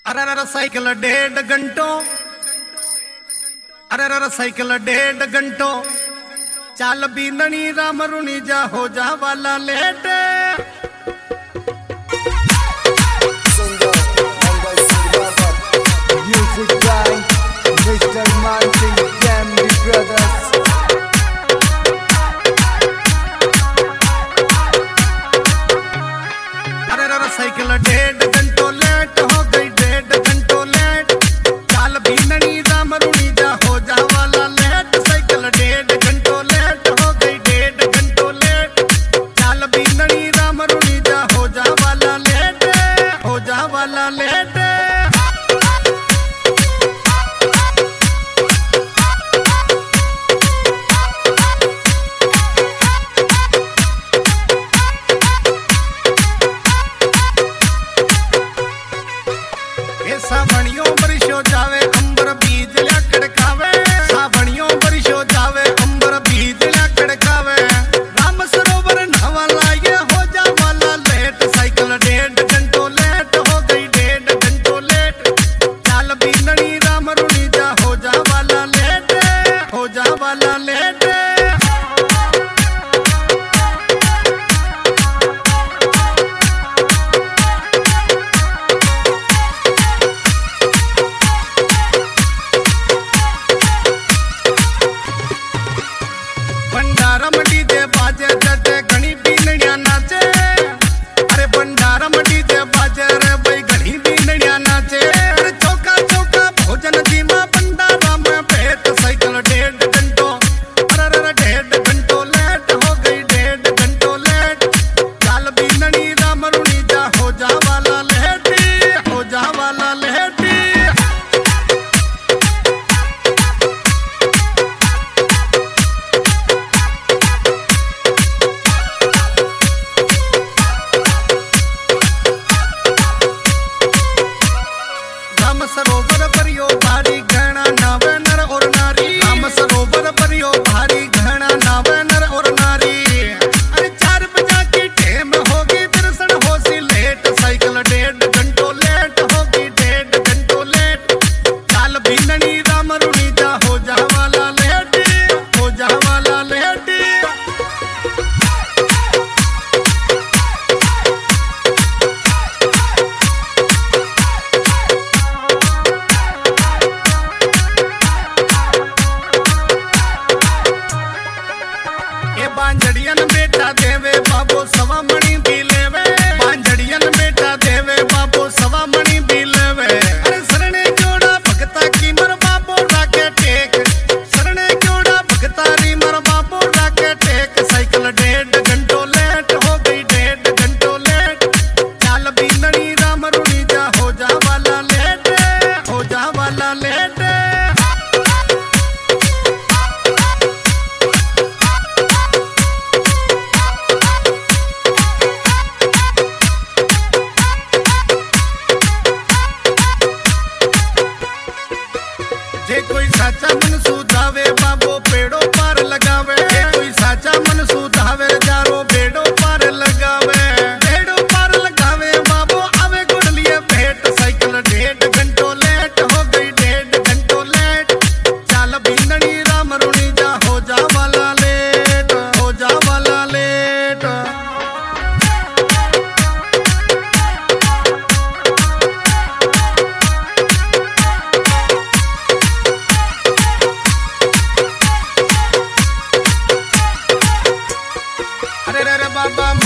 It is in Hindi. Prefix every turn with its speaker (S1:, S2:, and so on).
S1: अरे अरे साइकिल 1.5 घंटों, अरे अरे साइकिल 1.5 घंटों चाल बीननी राम रुनी जा हो जा वाला लेट।
S2: Music by Mr. Mansin Family Brothers.
S1: अरे अरे साइकिल 1.5 घंटों लेट हो गई, 1.5 घंटों लेट चाल बीननी राम रुनी जा हो जा वाला लेट। साइकिल 1.5 घंटों लेट हो गई, 1.5 घंटों लेट चाल बीननी राम रुनी जा हो जा वाला लेट, हो जा वाला लेट। सावणियों बरिशो जावे अंबर बीज ला खड़कावे, सावणियों बरिशो जावे अंबर बीज ला खड़कावे। राम सरोवर नहवाला ये हो जा वाला लेट। साइकिल 1.5 घंटों लेट हो गई, 1.5 घंटों लेट चाल बीननी राम रुनी जा हो जा वाला लेट, हो जा वाला लेट। भंडारम डीजे बाजे जटे घणी बीनड़िया नाचे, अरे भंडारम डीजे बाजे रे भाई घणी बीनड़िया नाचे। अरे चौका चौका भोजन धीमा भंडारा में भेंट। साइकिल 1.5 घंटों, अरे अरे 1.5 घंटों लेट हो गई, 1.5 घंटों लेट चाल बीनड़ी राम रुनी जा हो जा वाला लेट, हो जा वाला लेट। राम सरोवर परियो भारी घना नावे नर और नारी, राम सरोवर परियो भारी घना नावे नर और नारी। अरे 4 बजा की टेम होगी दर्शन होसी लेट। साइकिल 1.5 घंटों लेट होगी, 1.5 घंटों लेट चाल बीननी राम रुनी जा हो जा वाला लेट, हो जा वाला लेट। बांझड़ियन बेटा देवे बाबो सवा मणि भी लेवे, बांझड़ियन बेटा देवे बाबो सवा मणि भी लेवे। अरे सरने जोड़ा भगता की मर बाबो राके टेक, सरने जोड़ा भगता री मर बाबो राके टेक। साइकिल 1.5 घंटों लेट हो गई, 1.5 घंटों लेट चाल बीनड़ी राम रुनी जा हो जा वाला लेट, हो जा वाला लेट। जे कोई साचा मन सुधावे बाबो पेड़ो पार लगावे, जे कोई साचा मन सुधावे जारो बेड़ो पार लगावे, बेड़ो पार लगावे बाबो आवे गुड़ लिए भेंट। साइकिल 1.5 घंटों लेट हो गई, 1.5 घंटों लेट चाल बीनड़ी राम रुनी जा हो जा वाला लेट, हो जा वाला लेट। अरे रे बाबा